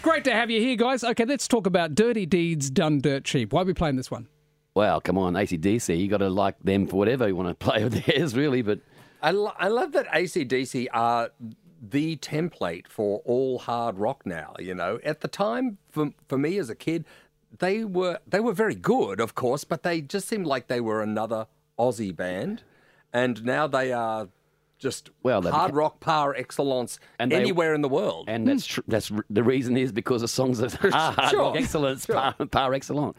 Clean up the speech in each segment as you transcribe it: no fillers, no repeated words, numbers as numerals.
Great to have you here, guys. Okay, let's talk about Dirty Deeds Done Dirt Cheap. Why are we playing this one? Well, come on, AC/DC. You got to like them for whatever you want to play with theirs, really. But I love that AC/DC are the template for all hard rock now. You know, at the time, for me as a kid, they were very good, of course, but they just seemed like they were another Aussie band, and now they are just hard rock par excellence anywhere in the world. And that's the reason is because the songs are hard rock excellence, par excellence.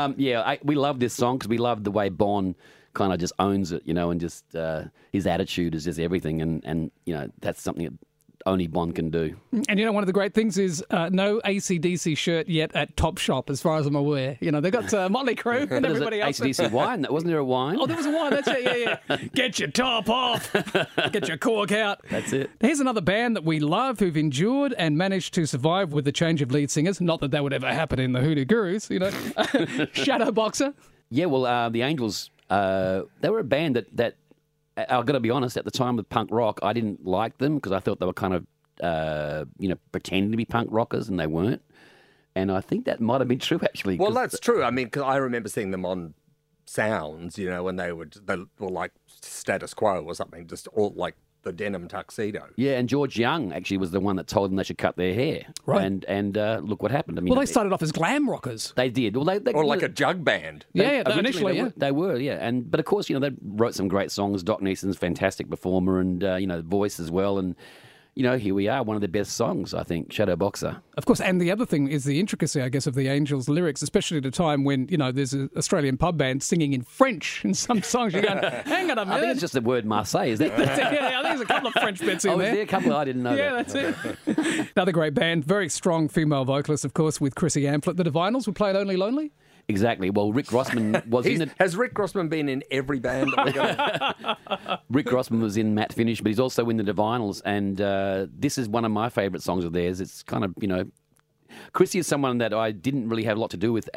We love this song because we love the way Bon kind of just owns it, you know, and just his attitude is just everything. And you know, that's something that only Bon can do. And, you know, one of the great things is no AC/DC shirt yet at Topshop, as far as I'm aware. You know, they've got Motley Crue and everybody else. AC/DC wine? Wasn't there a wine? Oh, there was a wine. That's it. Yeah. Get your top off. Get your cork out. That's it. Here's another band that we love who've endured and managed to survive with the change of lead singers. Not that would ever happen in the Hoodoo Gurus, you know. Shadowboxer. Yeah, well, the Angels, they were a band that I've got to be honest, at the time with punk rock, I didn't like them because I thought they were kind of, pretending to be punk rockers, and they weren't. And I think that might have been true, actually. Well, that's true. I mean, 'cause I remember seeing them on Sounds, you know, when they were like Status Quo or something, just all like the denim tuxedo. Yeah, and George Young actually was the one that told them they should cut their hair. Right. And look what happened. I mean, Well, they started off as glam rockers. They did. Well, they Or like a jug band. Initially, yeah. They were, yeah. But of course, you know, they wrote some great songs. Doc Neeson's a fantastic performer, and voice as well. And you know, here we are, one of the best songs, I think, Shadowboxer. Of course, and the other thing is the intricacy, I guess, of the Angels' lyrics, especially at a time when, you know, there's an Australian pub band singing in French in some songs. You're going, hang on a minute. I think it's just the word Marseille, is that? Yeah, I think there's a couple of French bits in there. Is there a couple? I didn't know that. Yeah, that's it. Another great band, very strong female vocalist, of course, with Chrissy Amphlett. The Divinals were played Only Lonely. Exactly. Well, Rick Grossman was in it. Has Rick Grossman been in every band that we're going Rick Grossman was in Matt Finish, but he's also in the Divinals, and this is one of my favourite songs of theirs. It's kind of, you know, Chrissy is someone that I didn't really have a lot to do with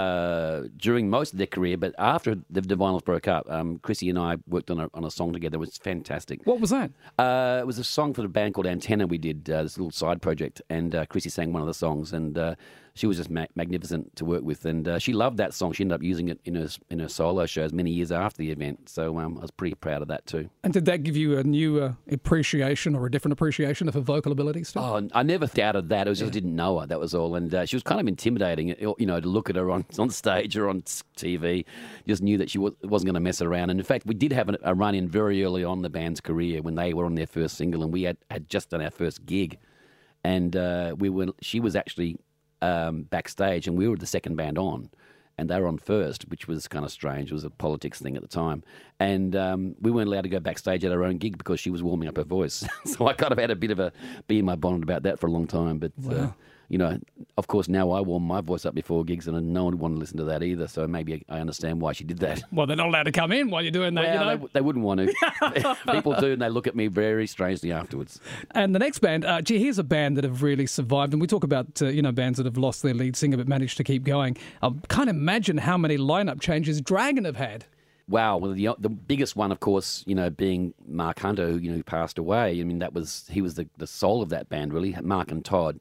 during most of their career, but after the Divinals broke up, Chrissy and I worked on a song together. It was fantastic. What was that? It was a song for the band called Antenna. We did this little side project, and Chrissy sang one of the songs, and she was just magnificent to work with, and she loved that song. She ended up using it in her solo shows many years after the event, so I was pretty proud of that too. And did that give you a new appreciation or a different appreciation of her vocal abilities too? Oh, I never doubted that. It was just didn't know her, that was all. And she was kind of intimidating, you know, to look at her on stage or on TV. Just knew that she wasn't going to mess around. And in fact, we did have a run-in very early on in the band's career when they were on their first single, and we had just done our first gig. And she was actually backstage, and we were the second band on, and they were on first, which was kind of strange. It was a politics thing at the time, and we weren't allowed to go backstage at our own gig because she was warming up her voice. So I kind of had a bit of a bee in my bonnet about that for a long time. But you know, of course, now I warm my voice up before gigs, and no one would want to listen to that either. So maybe I understand why she did that. Well, they're not allowed to come in while you're doing that, well, you know. They wouldn't want to. People do, and they look at me very strangely afterwards. And the next band, here's a band that have really survived. And we talk about, bands that have lost their lead singer but managed to keep going. I can't imagine how many lineup changes Dragon have had. Wow, well, the biggest one, of course, you know, being Mark Hunter, who passed away. I mean, he was the soul of that band, really. Mark and Todd.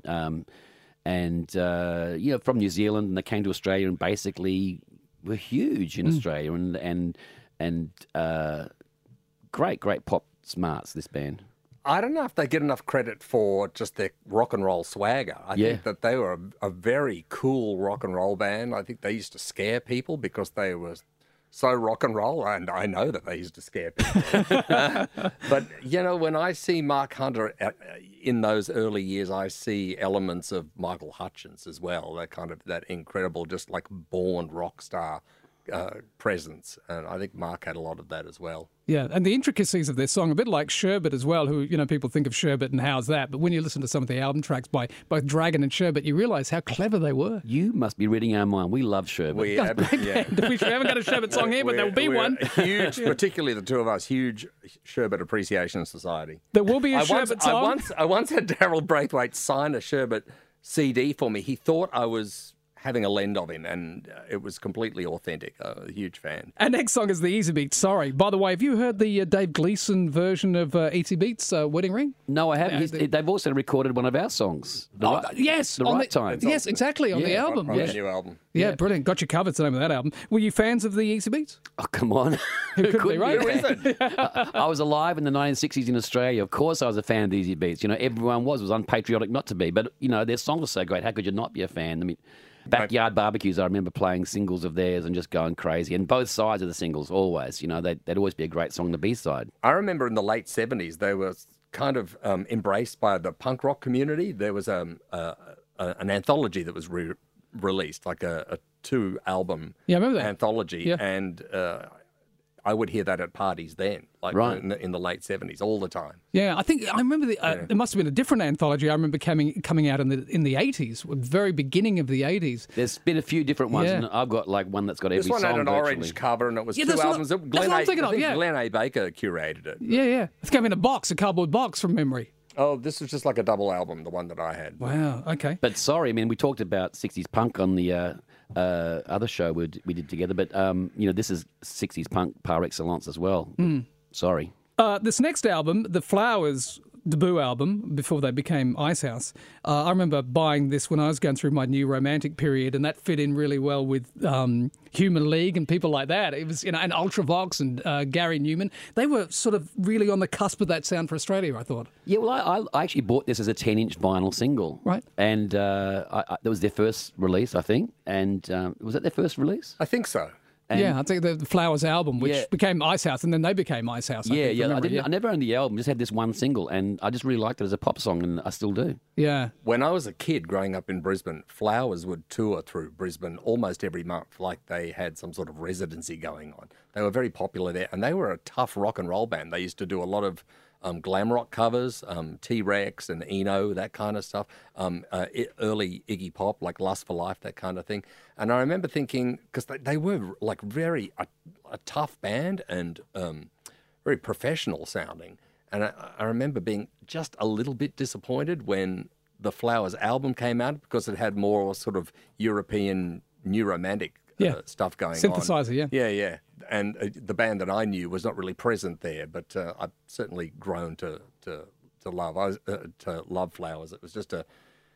From New Zealand, and they came to Australia and basically were huge in Australia, and great pop smarts, this band. I don't know if they get enough credit for just their rock and roll swagger. I think that they were a very cool rock and roll band. I think they used to scare people because they were so rock and roll, and I know that they used to scare people. But, you know, when I see Mark Hunter in those early years, I see elements of Michael Hutchence as well, that incredible, just like born rock star presence. And I think Mark had a lot of that as well. Yeah, and the intricacies of their song, a bit like Sherbet as well, who, you know, people think of Sherbet and how's that, but when you listen to some of the album tracks by both Dragon and Sherbet, you realise how clever they were. You must be reading our mind. We love Sherbet. We haven't got a Sherbet song here, but there will be one. Huge, particularly the two of us, huge Sherbet Appreciation Society. There will be a Sherbet song. I once had Daryl Braithwaite sign a Sherbet CD for me. He thought I was having a lend of him, and it was completely authentic. A huge fan. Our next song is the Easy Beats. Sorry. By the way, have you heard the Dave Gleason version of Easy Beats, Wedding Ring? No, I haven't. They've also recorded one of our songs. Yes. The Right Time. Yes, exactly, on the album. On the new album. Yeah, brilliant. Got You Covered, it's the name of that album. Were you fans of the Easy Beats? Oh, come on. Who couldn't be, right? Who isn't? I was alive in the 1960s in Australia. Of course I was a fan of the Easy Beats. You know, everyone was. It was unpatriotic not to be. But, you know, their songs were so great. How could you not be a fan? I mean, Backyard Barbecues, I remember playing singles of theirs and just going crazy. And both sides of the singles, always. You know, they'd always be a great song, the B-side. I remember in the late 70s, they were kind of embraced by the punk rock community. There was an anthology that was released, like a 2-album Yeah, I remember that. anthology. Yeah. And I would hear that at parties then, like Right. in the late 70s, all the time. Yeah, I think I remember there must have been a different anthology. I remember coming out in the 80s, very beginning of the 80s. There's been a few different ones, Yeah. and I've got like one that's got every This one song had an virtually. orange cover, and it was Yeah, 2 that's what- albums. that's what I'm thinking I of, think yeah. Glenn A. Baker curated it. Yeah. It came in a box, a cardboard box from memory. Oh, this was just like a double album, the one that I had. Wow, okay. But sorry, I mean, we talked about 60s punk on the other show we did together, but, you know, this is 60s punk par excellence as well. Sorry. This next album, The Flowers debut album, before they became Icehouse, I remember buying this when I was going through my new romantic period, and that fit in really well with Human League and people like that. It was, you know, and Ultravox and Gary Newman. They were sort of really on the cusp of that sound for Australia, I thought. Yeah, well, I actually bought this as a 10-inch vinyl single. Right. And that was their first release, I think. And was that their first release? I think so. And Yeah, I think the Flowers album, which Yeah. became Icehouse, and then they became Icehouse. I Yeah, think, yeah. from I memory, didn't. I never owned the album. Just had this one single, and I just really liked it as a pop song, and I still do. Yeah. When I was a kid growing up in Brisbane, Flowers would tour through Brisbane almost every month, like they had some sort of residency going on. They were very popular there, and they were a tough rock and roll band. They used to do a lot of glam rock covers, T-Rex and Eno, that kind of stuff, early Iggy Pop, like Lust for Life, that kind of thing. And I remember thinking, because they were like very a tough band and very professional sounding. And I remember being just a little bit disappointed when the Flowers album came out, because it had more sort of European new romantic stuff going on. Synthesizer, yeah. Yeah. And the band that I knew was not really present there, but I've certainly grown to love Flowers. It was just a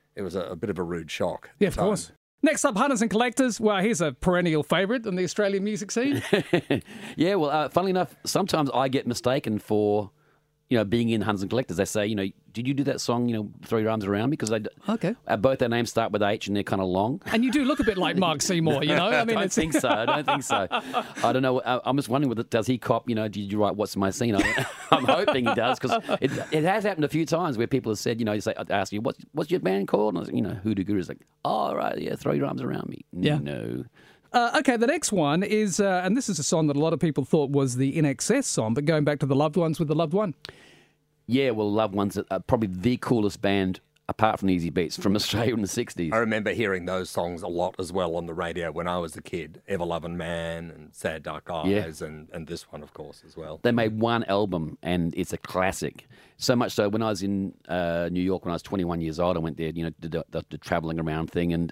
bit of a rude shock. Yeah, of course. Next up, Hunters and Collectors. Well, here's a perennial favourite in the Australian music scene. Yeah, well, funnily enough, sometimes I get mistaken for, you know, being in Hunters and Collectors. They say, you know, did you do that song, you know, Throw Your Arms Around Me? Because Okay. both their names start with H and they're kind of long. And you do look a bit like Mark Seymour, you know? I mean, don't think so. I don't think so. I don't know. I'm just wondering, does he cop, you know, did you write What's My Scene? I'm hoping he does, because it has happened a few times where people have said, you know, I ask you, what's your band called? And I was, you know, Hoodoo Guru is like, oh, right, yeah, Throw Your Arms Around Me. Yeah. No. Okay, the next one is, and this is a song that a lot of people thought was the In Excess song, but going back to the Loved Ones with the Loved One. Yeah, well, Loved Ones are probably the coolest band, apart from the Easy Beats, from Australia in the 60s. I remember hearing those songs a lot as well on the radio when I was a kid. Ever Loving Man and Sad Dark Eyes and this one, of course, as well. They made one album, and it's a classic. So much so, when I was in New York when I was 21 years old, I went there, you know, did the travelling around thing, and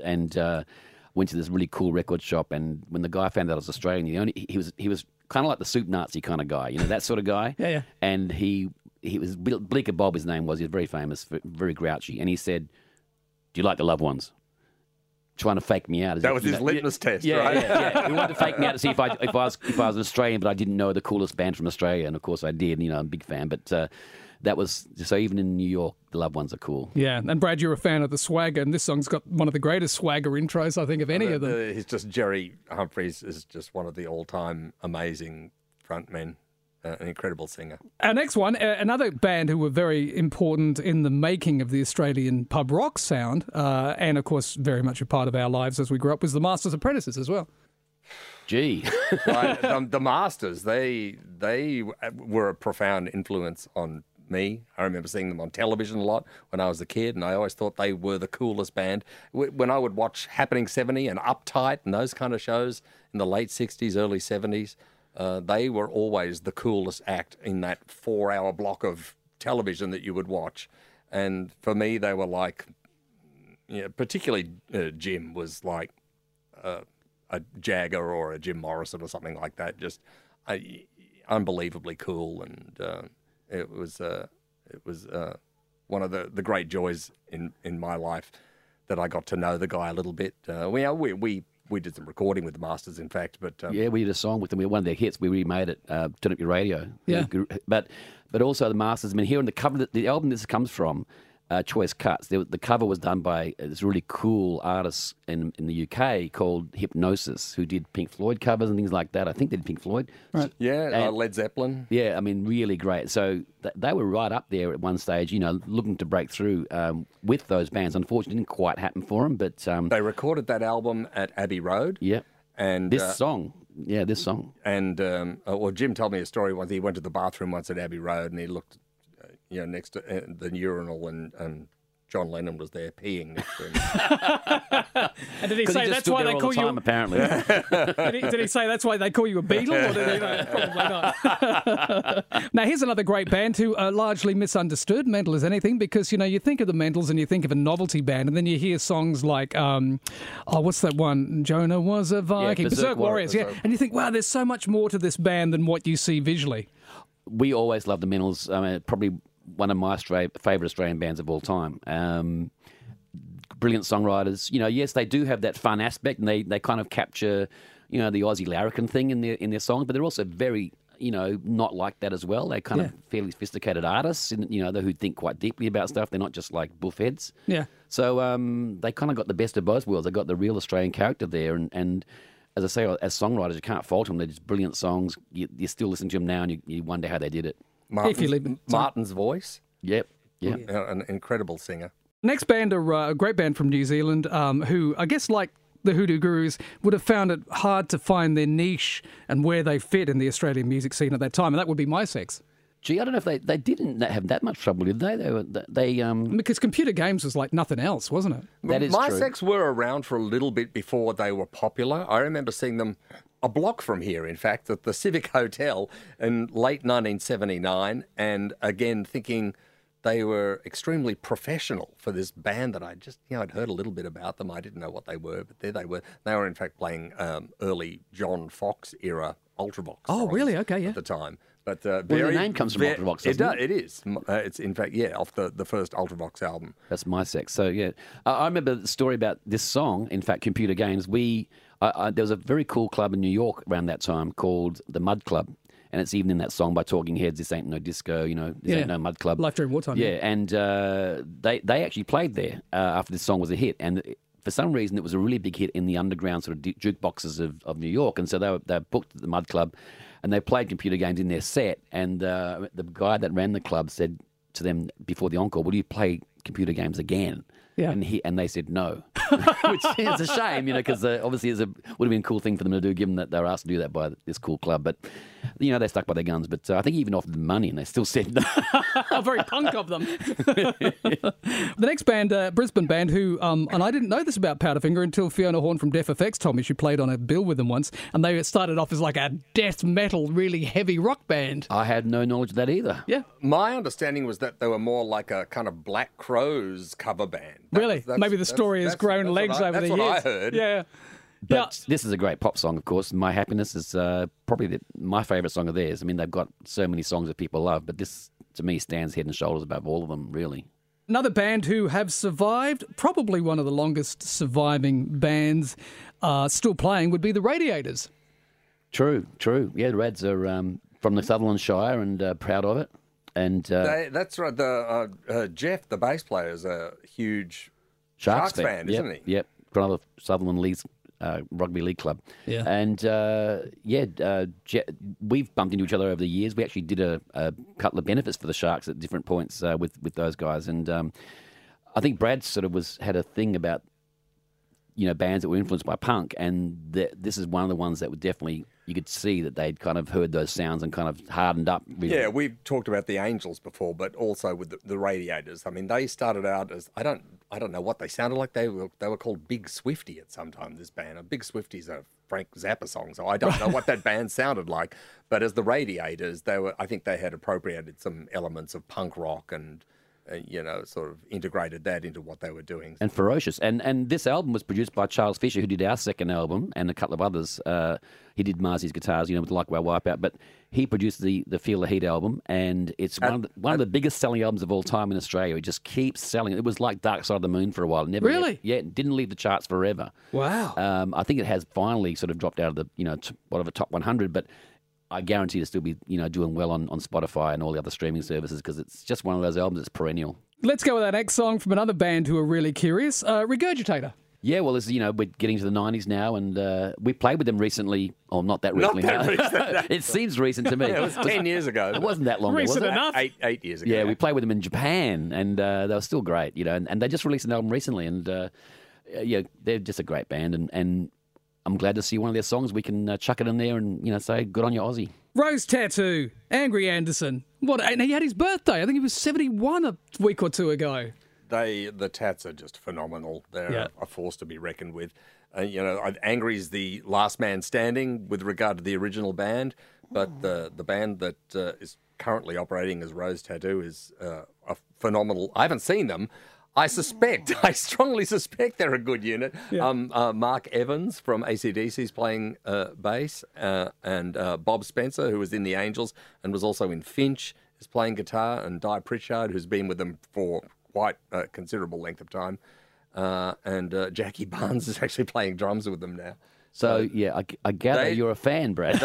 went to this really cool record shop. And when the guy found out I was Australian, he was kind of like the soup Nazi kind of guy, you know, that sort of guy. Yeah. And he was Bleecker Bob, his name was. He was very famous, very grouchy, and he said, "Do you like the Loved Ones?" Trying to fake me out. That was his litmus test, yeah, right? Yeah. He wanted to fake me out to see if I was an Australian, but I didn't know the coolest band from Australia, and of course I did. You know, I'm a big fan, but that was so. Even in New York, the Loved Ones are cool. Yeah, and Brad, you're a fan of the Swagger, and this song's got one of the greatest Swagger intros, I think, of any of them. He's just Jerry Humphreys is just one of the all-time amazing frontmen. An incredible singer. Our next one, another band who were very important in the making of the Australian pub rock sound, and of course very much a part of our lives as we grew up, was the Masters Apprentices as well. Gee. Right, the Masters, they were a profound influence on me. I remember seeing them on television a lot when I was a kid, and I always thought they were the coolest band. When I would watch Happening 70 and Uptight and those kind of shows in the late 60s, early 70s, they were always the coolest act in that 4-hour block of television that you would watch. And for me, they were like, particularly Jim was like a Jagger or a Jim Morrison or something like that. Just unbelievably cool, and it was one of the great joys in my life that I got to know the guy a little bit. We did some recording with the Masters, in fact, but yeah, we did a song with them. One of their hits. We remade it, Turn Up Your Radio. Yeah, but also the Masters. I mean, here on the cover, the album this comes from, Choice Cuts. The cover was done by this really cool artist in the UK called Hypnosis, who did Pink Floyd covers and things like that. I think they did Pink Floyd. Right. Yeah, Led Zeppelin. Yeah, I mean, really great. So they were right up there at one stage, looking to break through with those bands. Unfortunately, it didn't quite happen for them, but they recorded that album at Abbey Road. Yeah, and this song. And well, Jim told me a story once. He went to the bathroom once at Abbey Road, and he looked next to the urinal, and John Lennon was there peeing next to him. And did he say that's why they call you? Apparently, did he say that's why they call you a Beatle? Or did he? No, probably not. Now here's another great band who are largely misunderstood. Mental as Anything, because you think of the Mentals and you think of a novelty band, and then you hear songs like what's that one? Jonah was a Viking, Berserk Warriors, yeah, and you think, wow, there's so much more to this band than what you see visually. We always loved the Mentals. I mean, probably one of my favourite Australian bands of all time. Brilliant songwriters. Yes, they do have that fun aspect, and they kind of capture, the Aussie larrikin thing in their songs, but they're also very, not like that as well. They're kind of fairly sophisticated artists, and who think quite deeply about stuff. They're not just like buffheads. Yeah. So they kind of got the best of both worlds. They got the real Australian character there, and as I say, as songwriters, you can't fault them. They're just brilliant songs. You still listen to them now, and you wonder how they did it. Martin's voice. Yep. An incredible singer. Next band are a great band from New Zealand who, I guess like the Hoodoo Gurus, would have found it hard to find their niche and where they fit in the Australian music scene at that time, and that would be My Sex. Gee, I don't know if they didn't have that much trouble, did they? They because Computer Games was like nothing else, wasn't it? That is true. My Sex were around for a little bit before they were popular. I remember seeing them a block from here, in fact, at the Civic Hotel in late 1979, and again thinking they were extremely professional for this band that I just, I'd heard a little bit about them. I didn't know what they were, but there they were. They were in fact playing early John Fox era Ultravox. Oh, really? Okay, yeah. At the time. But the name comes from Ultravox, doesn't it? It is. It's in fact, off the first Ultravox album. That's My Sex. So yeah, I remember the story about this song. In fact, Computer Games. There was a very cool club in New York around that time called the Mud Club, and it's even in that song by Talking Heads. This ain't no disco, this ain't no Mud Club. Life During Wartime. Yeah, and they actually played there after this song was a hit, and for some reason it was a really big hit in the underground sort of jukeboxes of New York, and so they booked at the Mud Club. And they played Computer Games in their set, and the guy that ran the club said to them before the encore, "Will you play Computer Games again?" Yeah. And they said no, which is a shame, because obviously would have been a cool thing for them to do, given that they were asked to do that by this cool club. But they stuck by their guns. But I think he even offered them money, and they still said no. Very punk of them. The next band, Brisbane band, who and I didn't know this about Powderfinger until Fiona Horn from Def FX told me. She played on a bill with them once, and they started off as like a death metal, really heavy rock band. I had no knowledge of that either. Yeah. My understanding was that they were more like a kind of Black Crowes cover band. Really? Maybe the story has grown legs over the years. That's what I heard. Yeah. But this is a great pop song, of course. My Happiness is probably my favourite song of theirs. I mean, they've got so many songs that people love, but this, to me, stands head and shoulders above all of them, really. Another band who have survived, probably one of the longest surviving bands still playing, would be the Radiators. True. Yeah, the Rads are from the Sutherland Shire and proud of it. And that's right. Jeff, the bass player, is a huge Sharks fan, isn't he? Yep. From the Sutherland Leagues rugby league club. Yeah. And we've bumped into each other over the years. We actually did a couple of benefits for the Sharks at different points with those guys. And I think Brad sort of had a thing about bands that were influenced by punk, and this is one of the ones that would definitely, you could see that they'd kind of heard those sounds and kind of hardened up. Really. Yeah, we've talked about the Angels before, but also with the Radiators. I mean, they started out as I don't know what they sounded like. They were called Big Swifty at some time. This band, Big Swifty's a Frank Zappa song, so I don't know what that band sounded like. But as the Radiators, I think they had appropriated some elements of punk rock and sort of integrated that into what they were doing. And ferocious. And this album was produced by Charles Fisher, who did our second album, and a couple of others. He did Marzy's guitars, with Like Wow Wipeout, but he produced the Feel the Heat album, and it's one of the biggest selling albums of all time in Australia. It just keeps selling. It was like Dark Side of the Moon for a while. Really? It didn't leave the charts forever. Wow. I think it has finally sort of dropped out of the top 100, but I guarantee to still be doing well on Spotify and all the other streaming services, because it's just one of those albums that's perennial. Let's go with our next song from another band who are really curious, Regurgitator. Yeah, well, we're getting to the 90s now, and we played with them recently. Oh, not that recently. It seems recent to me. It was 10 years ago. It wasn't that long ago, was Recent it? enough. 8 years ago. Yeah, we played with them in Japan, and they were still great, and they just released an album recently, and they're just a great band, and I'm glad to see one of their songs. We can chuck it in there and say good on you, Aussie. Rose Tattoo, Angry Anderson. And he had his birthday. I think he was 71 a week or two ago. The Tats are just phenomenal. They're a force to be reckoned with. Angry's the last man standing with regard to the original band, but the band that is currently operating as Rose Tattoo is a phenomenal. I haven't seen them. I strongly suspect they're a good unit. Yeah. Mark Evans from AC/DC is playing bass, and Bob Spencer, who was in the Angels and was also in Finch, is playing guitar, and Di Pritchard, who's been with them for quite a considerable length of time, and Jackie Barnes is actually playing drums with them now. So, I gather you're a fan, Brad.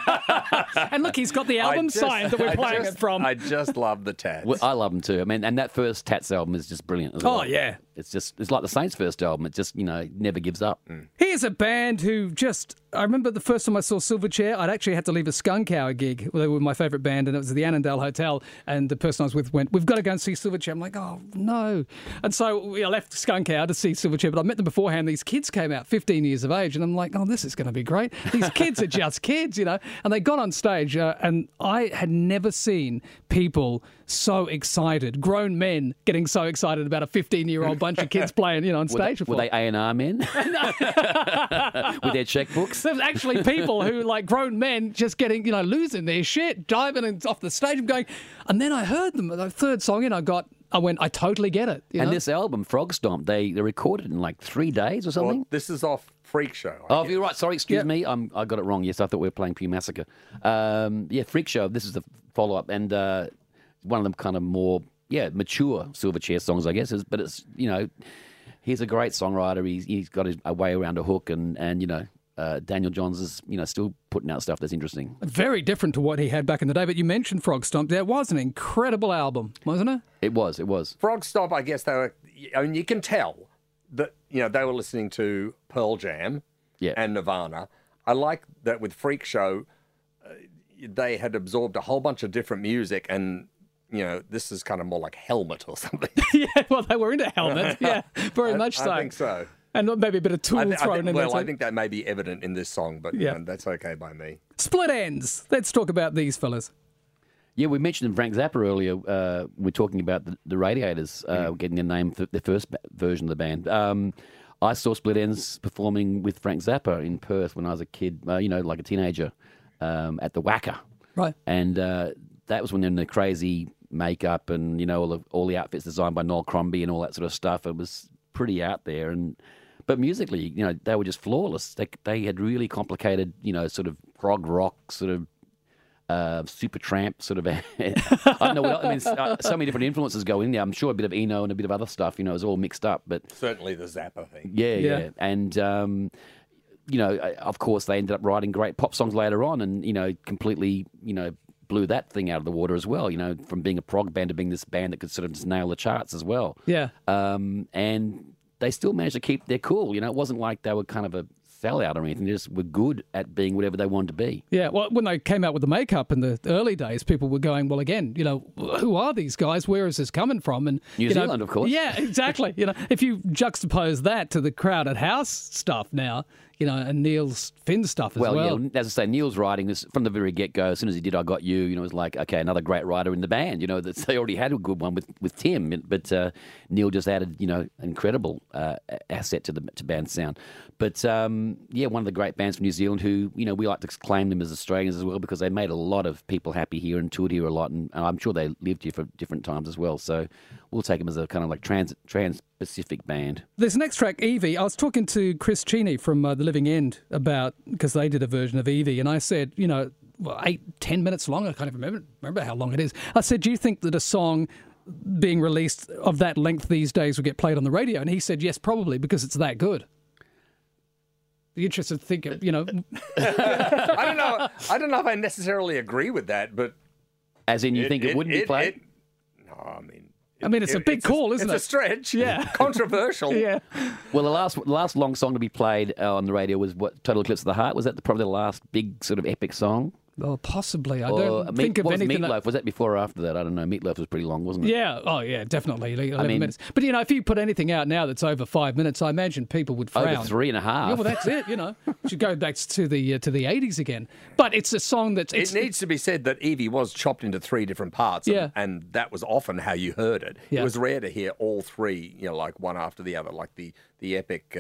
And look, he's got the album signed that we're playing it from. I just love the Tats. Well, I love them too. I mean, and that first Tats album is just brilliant as well. Oh, yeah. It's like the Saints' first album. It just, never gives up. Here's a band who I remember the first time I saw Silverchair, I'd actually had to leave a Skunk Hour gig. They were my favourite band, and it was at the Annandale Hotel, and the person I was with went, we've got to go and see Silverchair. I'm like, oh, no. And so I left Skunk Hour to see Silverchair, but I met them beforehand. These kids came out, 15 years of age, and I'm like, oh, this is going to be great. These kids are just kids, And they got on stage, and I had never seen people so excited, grown men getting so excited about a 15-year-old bunch of kids playing, on stage before. Were they A&R men? With their checkbooks? There's actually people who, like grown men, just getting, losing their shit, diving off the stage and going. And then I heard them, the third song in, I went, I totally get it. And this album, Frog Stomp, they recorded it in like 3 days or something? Well, this is off Freak Show. Oh, you're right. Sorry, excuse me. I got it wrong. Yes, I thought we were playing Pew Massacre. Freak Show, this is the follow-up. And one of them kind of more, mature Silverchair songs, I guess. But it's, he's a great songwriter. He's got a way around a hook, and Daniel Johns is, still putting out stuff that's interesting. Very different to what he had back in the day. But you mentioned Frog Stomp. That was an incredible album, wasn't it? It was. Frog Stomp, I guess you can tell that, they were listening to Pearl Jam and Nirvana. I like that with Freak Show, they had absorbed a whole bunch of different music, and this is kind of more like Helmet or something. Yeah, well, they were into Helmet. Yeah, very much so. I think so. And maybe a bit of Tool thrown in there. Well, I think that may be evident in this song, but that's okay by me. Split Ends. Let's talk about these fellas. Yeah, we mentioned Frank Zappa earlier. We're talking about the Radiators getting their name for the first version of the band. I saw Split Ends performing with Frank Zappa in Perth when I was a kid, like a teenager, at the Wacker. Right. And that was when they're in the crazy makeup and, all the outfits designed by Noel Crombie and all that sort of stuff. It was pretty out there. But musically, they were just flawless. They had really complicated, sort of prog rock, sort of Supertramp, sort of. I don't know what else. I mean, so many different influences go in there. I'm sure a bit of Eno and a bit of other stuff. It was all mixed up. But certainly the Zappa thing. Yeah. And of course, they ended up writing great pop songs later on, and completely, blew that thing out of the water as well. From being a prog band to being this band that could sort of just nail the charts as well. Yeah. And they still managed to keep their cool. It wasn't like they were kind of a sellout or anything. They just were good at being whatever they wanted to be. Yeah, well, when they came out with the makeup in the early days, people were going, well, again, who are these guys? Where is this coming from? And New Zealand, of course. Yeah, exactly. If you juxtapose that to the Crowded House stuff now, and Neil's Finn stuff as well. Yeah, as I say, Neil's writing this from the very get-go. As soon as he did I Got You, it was like, okay, another great writer in the band. They already had a good one with Tim, but Neil just added, an incredible asset to band sound. But, one of the great bands from New Zealand who, we like to claim them as Australians as well because they made a lot of people happy here and toured here a lot, and I'm sure they lived here for different times as well. So we'll take them as a kind of like trans-Pacific band. This next track, Evie, I was talking to Chris Cheney from The Living End because they did a version of Evie, and I said, 8-10 minutes long. I can't even remember how long it is. I said, do you think that a song being released of that length these days will get played on the radio? And he said, yes, probably, because it's that good. The interest of thinking, I don't know if I necessarily agree with that, but as in you think it wouldn't be played? No, I mean, it's a big call, isn't it? It's a stretch. Yeah. Controversial. Yeah. Well, the last long song to be played on the radio was what? Total Eclipse of the Heart? Was that probably the last big sort of epic song? Oh, possibly. I don't think of anything. Meatloaf? Was that before or after that? I don't know. Meatloaf was pretty long, wasn't it? Yeah. Oh, yeah, definitely. 11 minutes. But, if you put anything out now that's over 5 minutes, I imagine people would frown. Over 3.5. Yeah, well, that's it, Should go back to the 80s again. But it's a song that's... It needs to be said that Evie was chopped into 3 different parts, and that was often how you heard it. Yeah. It was rare to hear all 3, like one after the other, like the epic...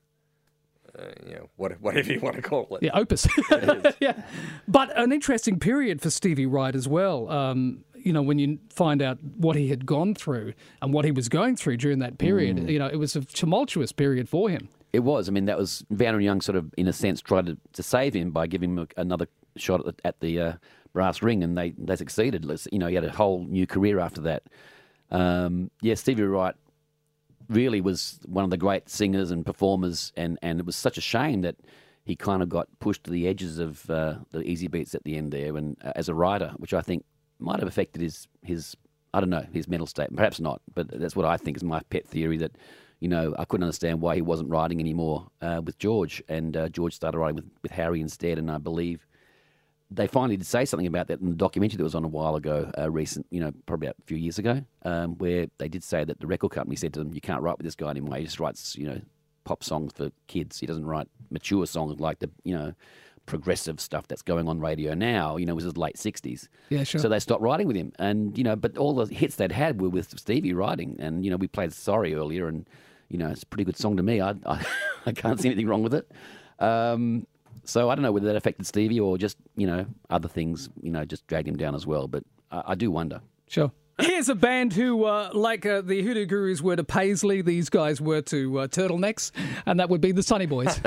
whatever you want to call it. Yeah, opus. Yeah. But an interesting period for Stevie Wright as well. When you find out what he had gone through and what he was going through during that period, it was a tumultuous period for him. It was. I mean, that was Van and Young sort of, in a sense, tried to save him by giving him another shot at the brass ring, and they succeeded. He had a whole new career after that. Stevie Wright really was one of the great singers and performers, and it was such a shame that he kind of got pushed to the edges of the easy beats at the end there, and as a writer, which I think might have affected his I don't know, his mental state. Perhaps not, but that's what I think is my pet theory, that I couldn't understand why he wasn't writing anymore with George, and George started writing with Harry instead, and I believe they finally did say something about that in the documentary that was on a while ago, probably about a few years ago, where they did say that the record company said to them, you can't write with this guy anymore. He just writes, pop songs for kids. He doesn't write mature songs like the, progressive stuff that's going on radio now, which is late 60s. Yeah, sure. So they stopped writing with him. And, but all the hits they'd had were with Stevie writing. And, we played Sorry earlier, and, it's a pretty good song to me. I can't see anything wrong with it. So I don't know whether that affected Stevie or just, other things, just dragged him down as well. But I do wonder. Sure. Here's a band who, like the Hoodoo Gurus were to Paisley, these guys were to Turtlenecks, and that would be the Sunny Boys.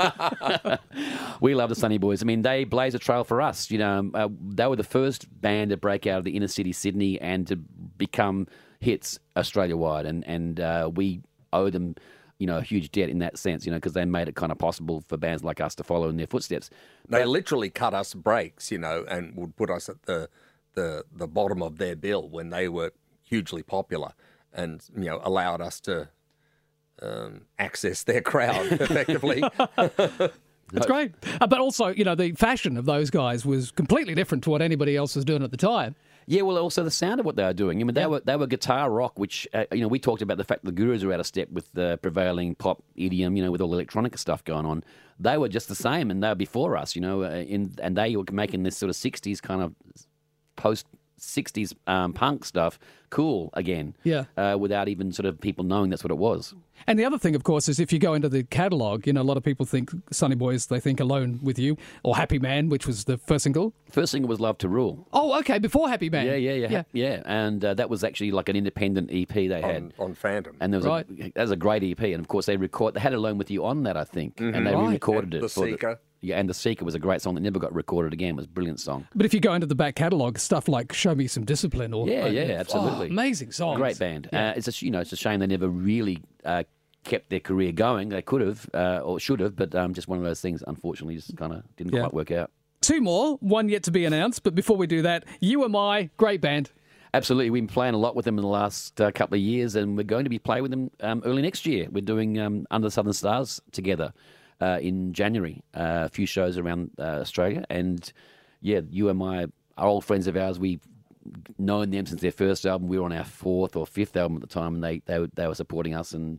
We love the Sunny Boys. I mean, they blazed a trail for us. They were the first band to break out of the inner city Sydney and to become hits Australia-wide, and we owe them a huge debt in that sense, because they made it kind of possible for bands like us to follow in their footsteps. They literally cut us breaks, and would put us at the bottom of their bill when they were hugely popular, and allowed us to access their crowd effectively. That's great. But also, the fashion of those guys was completely different to what anybody else was doing at the time. Yeah, well, also the sound of what they were doing. I mean, they were guitar rock, which, we talked about the fact that the Gurus were out of step with the prevailing pop idiom, with all the electronic stuff going on. They were just the same, and they were before us, and they were making this sort of 60s kind of post-60s punk stuff cool again. Yeah. Without even sort of people knowing that's what it was. And the other thing, of course, is if you go into the catalogue, a lot of people think Sunny Boys, they think Alone With You, or Happy Man, which was the first single. First single was Love to Rule. Oh, okay, before Happy Man. Yeah. And that was actually like an independent EP they had. On Phantom. And there was that was a great EP. And, of course, they had Alone With You on that, I think. Mm-hmm. And they re-recorded it. The Seeker. And The Seeker was a great song that never got recorded again. It was a brilliant song. But if you go into the back catalogue, stuff like Show Me Some Discipline or... absolutely. Amazing songs. Great band. Yeah. It's a shame they never really kept their career going. They could have or should have, but just one of those things, unfortunately, just kind of didn't quite work out. 2 more, one yet to be announced. But before we do that, You Am I, great band. Absolutely. We've been playing a lot with them in the last couple of years, and we're going to be playing with them early next year. We're doing Under the Southern Stars together in January, a few shows around Australia. And, You Am I are old friends of ours. We've known them since their first album. We were on our 4th or 5th album at the time, and they were supporting us, and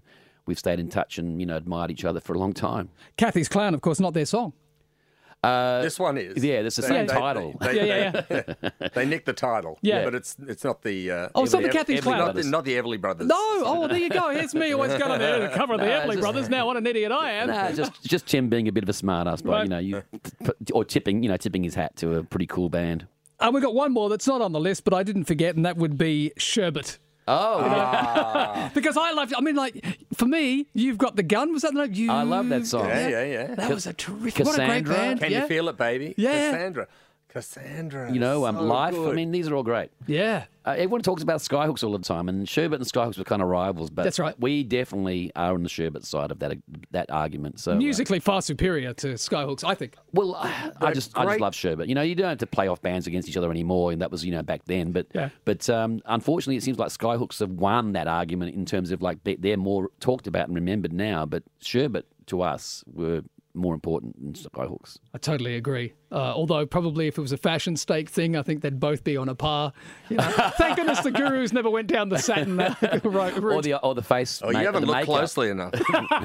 we've stayed in touch and, admired each other for a long time. Kathy's Clown, of course, not their song. This one is. Yeah, that's the same title. They nicked the title. Yeah. But it's not the... it's not the Kathy's Clown. Not the Everly Brothers. No, oh, there you go. Here's me always going on there to cover the Everly Brothers. Now, what an idiot I am. Nah, just Tim being a bit of a smart ass, but Right. or tipping his hat to a pretty cool band. And we've got one more that's not on the list, but I didn't forget, and that would be Sherbet. Oh, Because I loved it. I mean, for me, You've Got the Gun. Was that like you? I love that song. Yeah. That was a terrific. What a great Cassandra. band. Can you feel it, baby? Yeah. Cassandra. So Life. good. I mean, these are all great. Yeah. Everyone talks about Skyhooks all the time, and Sherbet and Skyhooks were kind of rivals. But That's right. We definitely are on the Sherbet side of that argument. So Musically far superior to Skyhooks, I think. well, I just love Sherbet. You don't have to play off bands against each other anymore, and that was back then. But Yeah. Unfortunately, it seems like Skyhooks have won that argument in terms of they're more talked about and remembered now. But Sherbet to us were more important than Skyhooks. I totally agree. Although probably if it was a fashion stake thing, I think they'd both be on a par. Thank goodness the Gurus never went down the satin route. Or the face. Oh, you haven't looked closely enough.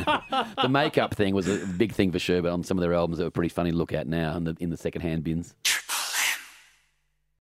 The makeup thing was a big thing for Sherbet on some of their albums that were pretty funny to look at now in the second-hand bins.